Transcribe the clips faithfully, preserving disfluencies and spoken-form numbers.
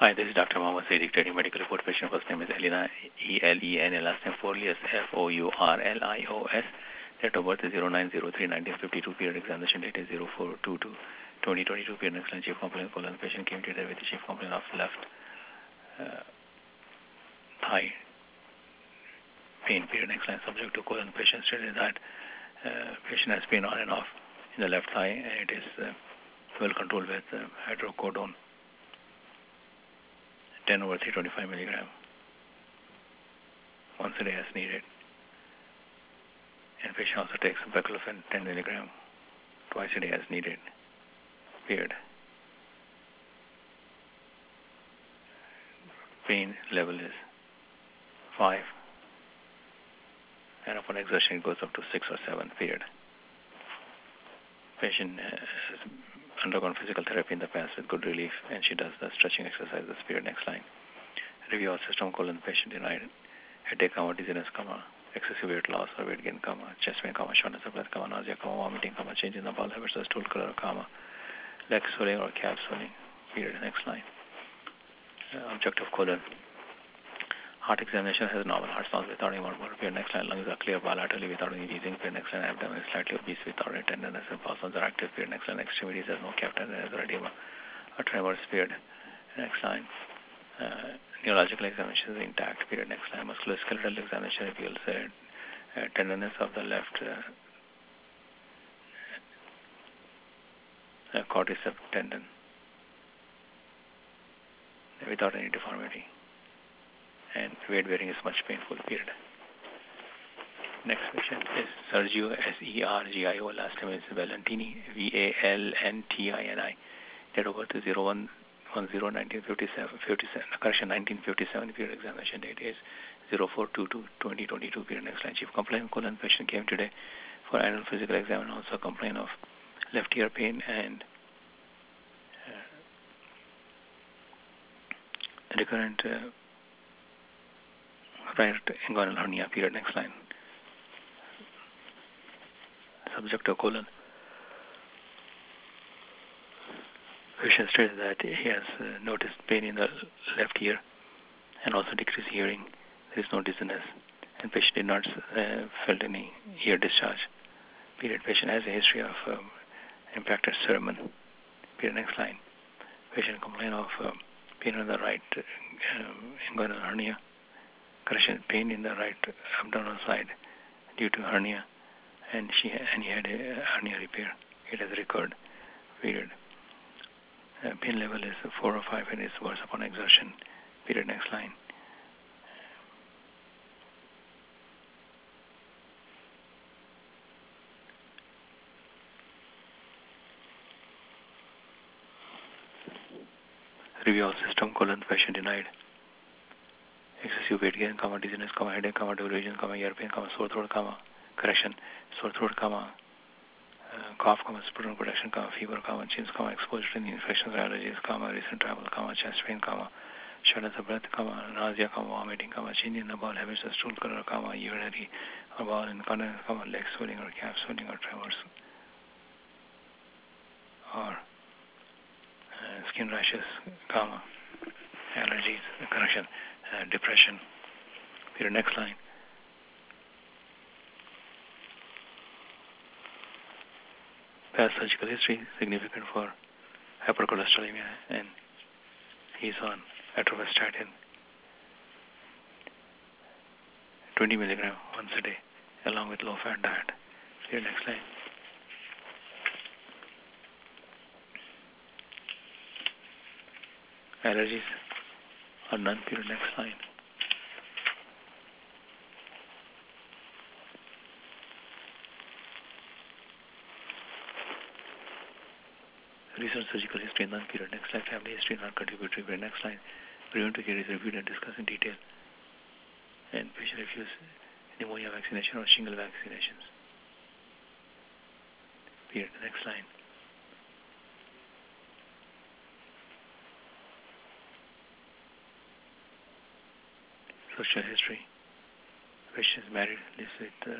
Hi, this is Doctor Mohammed Said, dictating medical report. Patient first name is Elena, E L E N A, last name Fourlius, F O U R L I O S. Date of birth is zero nine zero three nineteen fifty-two. Period examination date is zero four two two twenty twenty-two. Period next line, chief complaint colon. Patient came to there with the chief complaint of left uh, thigh pain. Period next line, subject to colon. Patient stated that uh, patient has pain on and off in the left thigh, and it is uh, well controlled with uh, hydrocodone ten over three twenty-five milligram once a day as needed. And patient also takes baclofen ten milligram twice a day as needed. Period. Pain level is five, and upon exertion it goes up to six or seven. Period. Patient has undergone physical therapy in the past with good relief, and she does the stretching exercises. Period. Next line. Review of system colon. Patient denied headache, comma, dizziness, comma, excessive weight loss or weight gain, comma, chest pain, comma, shortness of breath, comma, nausea, comma, vomiting, comma, change in the bowel habits or stool color, comma, leg swelling or calf swelling. Period. Next line. Uh, objective colon. Heart examination has normal heart sounds without any murmur. Period. Next line. Lungs are clear bilaterally without any wheezing. Period. Next line. Abdomen is slightly obese without any tenderness and pulses are active. Period. Next line. Extremities has no calf tenderness or edema or tremors. Period. Next line. Uh, neurological examination is intact. Period. Next line. Musculoskeletal examination reveals uh, uh, tenderness of the left uh, uh, quadriceps tendon without any deformity. And weight bearing is much painful. Period. Next patient is Sergio, S E R G I O. Last name is Valentini, V A L N T I N I. Date of birth is zero one one zero nineteen fifty-seven, fifty-seven, correction nineteen fifty-seven. Period. Examination date is zero four two two twenty twenty-two. Period. Next line. Chief complaint colon. Patient came today for annual physical exam and also complaint of left ear pain and uh, recurrent uh, right inguinal hernia. Period. Next line. Subject of colon. Patient stated that he has uh, noticed pain in the left ear and also decreased hearing. There is no dizziness, and patient did not uh, felt any ear discharge. Period. Patient has a history of um, impacted cerumen. Period. Next line. Patient complained of um, pain on the right uh, inguinal hernia. Correction, pain in the right abdominal side due to hernia, and she and he had a hernia repair. It has recurred. Period. Uh, pain level is four or five and is worse upon exertion. Period. Next line. Review of system colon. Patient denied excessive weight gain, comma, dizziness, comma, headache, comma, delusion, comma, ear pain, comma, sore throat, comma, correction, sore throat, comma, uh, cough, comma, sputum production, comma, fever, comma, chins, comma, exposure to infections or allergies, comma, recent travel, comma, chest pain, comma, shortness of breath, comma, nausea, comma, vomiting, comma, change in the bowel habits or stool color, comma, urinary or bowel incontinence, comma, leg swelling or calf swelling or tremors, or uh, skin rashes, comma, allergies, correction, uh, depression. Period. Next line. Past surgical history significant for hypercholesterolemia, and he's on atorvastatin twenty milligram once a day along with low fat diet. Here. Next line. Allergies or none. Period. Next line. Recent surgical history, none. Period. Next line. Family history, non-contributory. Period. Next line. Preventive care is reviewed and discussed in detail. And patient refused pneumonia vaccination or shingle vaccinations. Period. Next line. Social history. Patient is married, lives with uh,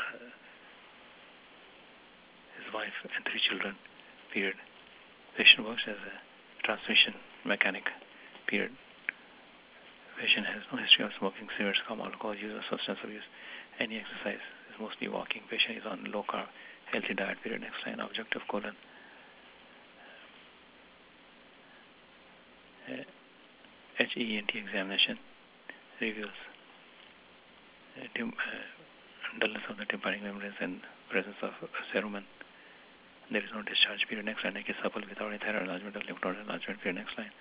his wife and three children. Period. Patient works as a transmission mechanic. period. Patient has no history of smoking, cigarettes, alcohol use, or substance abuse. Any exercise is mostly walking. Patient is on low carb, healthy diet. Period. Next line. Objective colon. Uh, H E N T examination reveals uh, tum- uh, dullness of the tympanic membranes and presence of uh, cerumen. There is no discharge. Period. Next line. Neck is supple without any thyroid enlargement or lymph node enlargement. Period. Next line.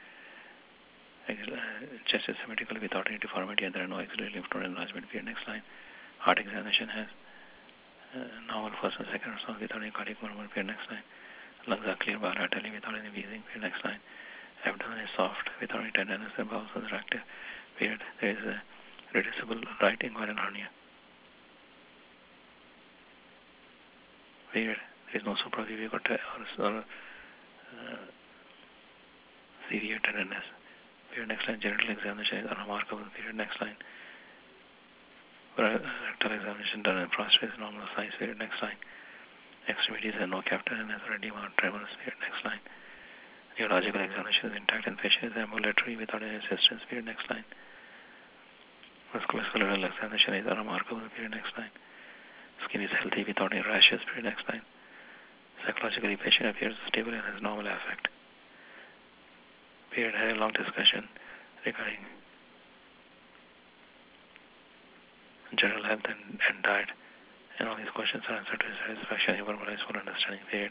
Chest is symmetrical without any deformity and there are no axillary lymph node enlargement. Period. Next line. Heart examination has uh, normal first and second response without any cardiac murmur. Period. Next line. Lungs are clear bilaterally without any wheezing. Period. Next line. Abdomen is soft without any tenderness and bowels are active. Period. There is a reducible right inguinal hernia. Period. There is no suprapubic or, or, or uh, severe tenderness. Period. Next line. Genital examination is unremarkable. Period. Next line. Rectal examination done in prostate is normal size. Period. Next line. Extremities have no capital and has edema or tremors. Period. Next line. Neurological examination is intact and patient is ambulatory without any assistance. Period. Next line. Musculoskeletal examination is unremarkable. Period. Next line. Skin is healthy without any rashes. Period. Next line. Psychologically, patient appears stable and has normal affect. Period. Had a long discussion regarding general health and, and diet, and all these questions are answered to his satisfaction. He verbalized full understanding. Period.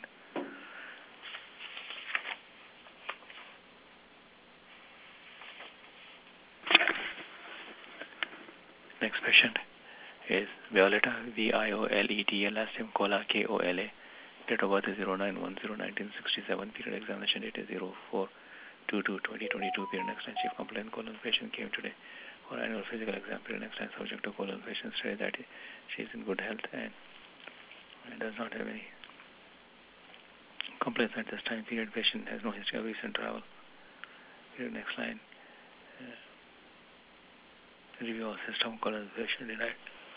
Next patient is Violeta, V I O L E T A, last name Kola, K O L A. Date of birth is zero nine one zero nineteen sixty-seven. Period. Examination date is zero four two two twenty twenty-two. Period. Next line. Chief complaint colon patient came today for annual physical exam. Period. Next line. Subject to colon patient stated that she is in good health and does not have any complaints at this time. Period. Patient has no history of recent travel. Period. Next line. Uh, review of system colon patient denied.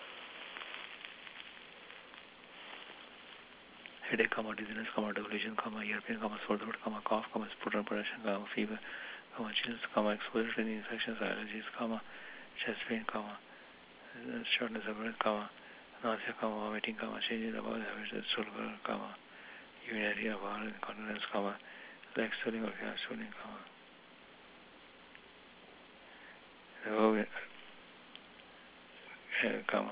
Headache, comma, dizziness, comma, delusion, comma, ear pain, comma, sore throat, comma, cough, comma, sputum production, comma, fever, comma, chills, comma, exposure to any infections, allergies, comma, chest pain, comma, shortness of breath, comma, nausea, comma, vomiting, comma, changes of bowel habits, stool color, comma, urinary bowel incontinence, comma, leg swelling or gas swelling, comma. Uh, comma,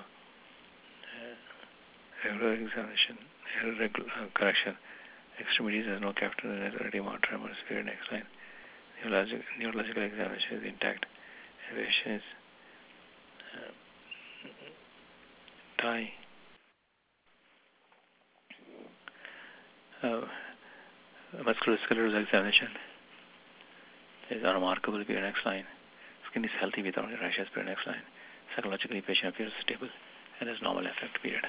uh, regular examination, regular uh, correction. Extremities has no capital and has already marked tremors. Period. Next line. Neurologic, neurological examination is intact. Elevation is uh, tie. Uh, musculoskeletal examination is unremarkable. Period. Next line. Skin is healthy without any rashes. Period. Next line. Psychologically, patient appears stable and has normal effect. Period.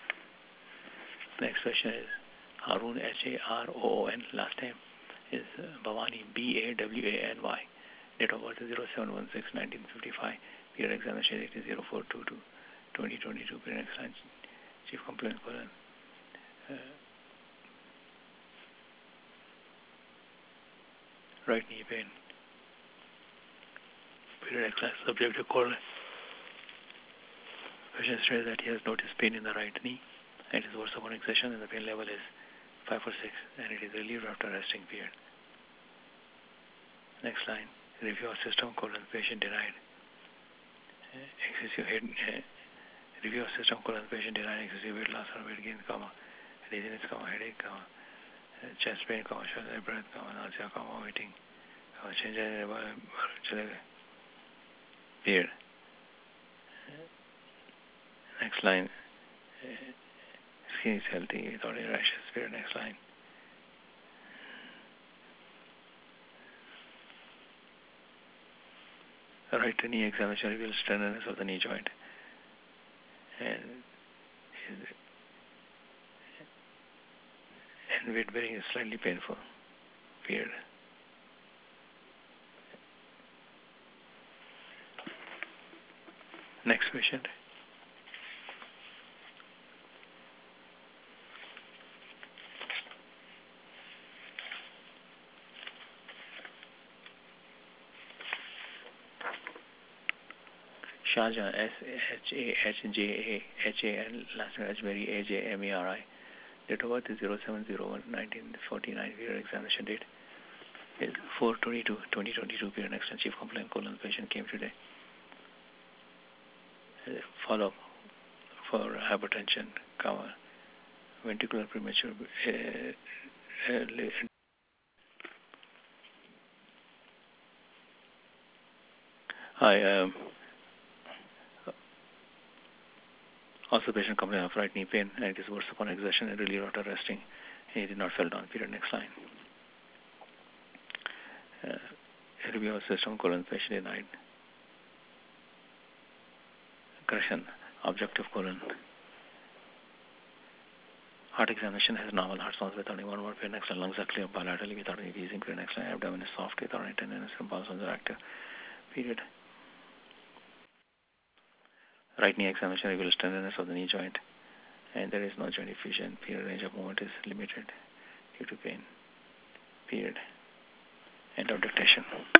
Next question is Haroon, H A R O O N, last name is uh, Bhavani, B A W A N Y. Date of birth is zero seven one six nineteen fifty-five. Period. Examination date is zero four two two twenty twenty-two. Period. Next line. Chief complaint colon. Uh, right knee pain. Period. Next line. Subject to colon. Patient says that he has noticed pain in the right knee. It is worse upon exertion and the pain level is five or six and it is relieved after resting period. Next line. Review of system colon patient denied. Uh, excessive head, uh, review of system colon patient denied excessive weight loss or weight gain, comma, dizziness, comma, headache, comma, uh, chest pain, comma, shortness of breath, comma, nausea, comma, vomiting, comma, change in the period. Uh, next line. Uh, Skin is healthy without any rashes. Period. Next line. Right knee examination reveals tenderness of the knee joint and and weight bearing is slightly painful. Period. Next patient. Shahjahan, S H A H J A H A N, last name Ajmeri, A J M E R I. Date of birth is zero seven zero one nineteen forty-nine. Period examination date is four twenty-two twenty twenty-two. Period next and chief complaint colon patient came today. Follow up for hypertension, comma, ventricular premature. Uh, uh, Hi. Um, also, patient complained of right knee pain and it is worse upon exertion and relief after resting. He did not fall down. Period. Next line. Uh, review of system colon patient denied. Correction. Objective colon. Heart examination has normal heart sounds without any one more. Period. Next line. Lungs are clear bilaterally without any wheezing. Period. Next line. Abdomen is soft without any tenderness and pulse are active. Period. Right knee examination reveals tenderness of the knee joint and there is no joint effusion. Period. Range of movement is limited due to pain. Period. End of dictation.